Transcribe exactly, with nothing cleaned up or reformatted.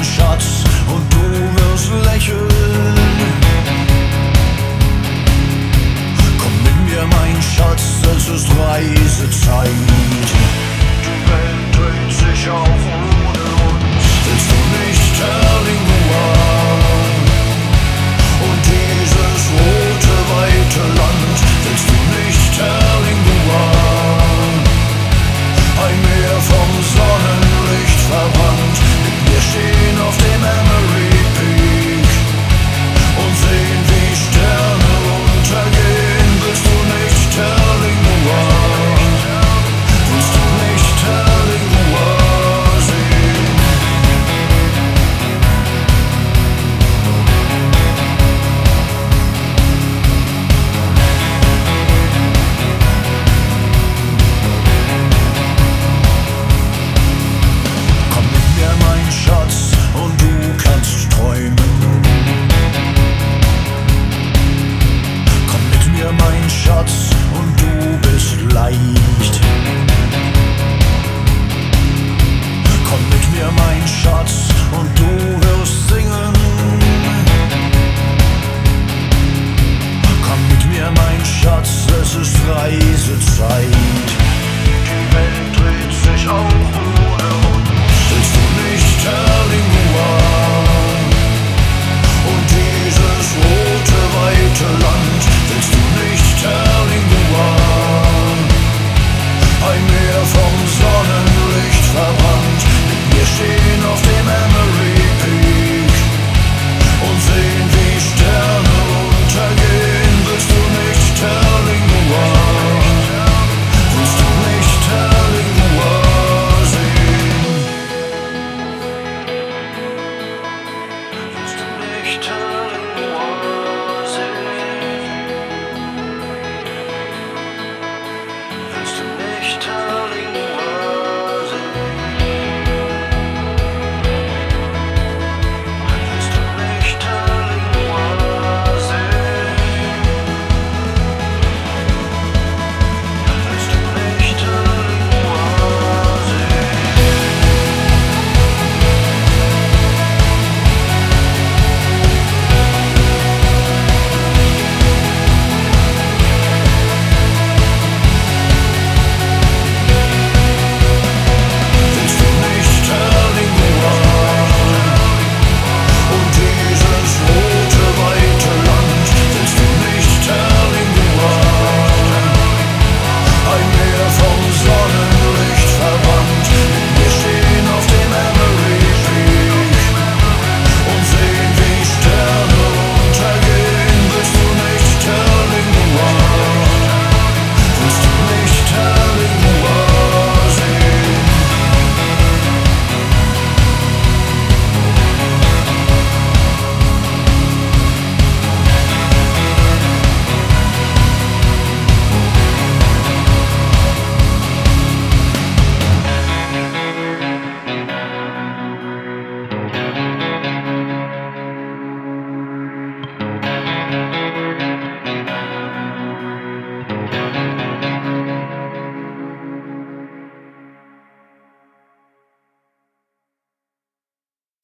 mein Schatz, und du wirst lächeln. Komm mit mir, mein Schatz, es ist Reisezeit. Die Welt dreht sich auch ohne uns. Willst du nicht Telling the World? Und dieses rote, weite Land, willst du nicht Telling the World? Ein Meer vom Sonnenlicht verbrannt, mit mir stehen auf dem Emery Peak und sehen, wie Sterne untergehen. Willst du nicht Telling the World? Willst du nicht Telling the World sehen? Komm mit mir, mein Schatz, und du kannst träumen. Komm mit mir, mein Schatz, und du bist leicht. Komm mit mir, mein Schatz, und du wirst singen. Komm mit mir, mein Schatz, es ist Reisezeit. Die Welt dreht sich auch ohne uns. Willst du nicht Telling the World? Und dieses rote, weite Land, willst du nicht Telling the World? Ein Meer vom Sonnenlicht verbrannt, mit mir stehen auf dem Emery Peak und sehen, wie Sterne untergehen. Willst du nicht Telling the World? Willst du nicht Telling the World sehen? Willst du nicht Telling the World sehen? Willst du nicht Telling the World sehen? Willst du nicht Telling the World sehen? Willst du nicht Telling the World Willst du nicht Telling the World? Und dieses rote, weite Land, willst du nicht Telling the World? Ein Meer vom Sonnenlicht verbrannt, mit mir stehen auf dem Emery Peak und sehen, wie Sterne untergehen. Willst du nicht Telling the World? Willst du nicht Telling the World sehen?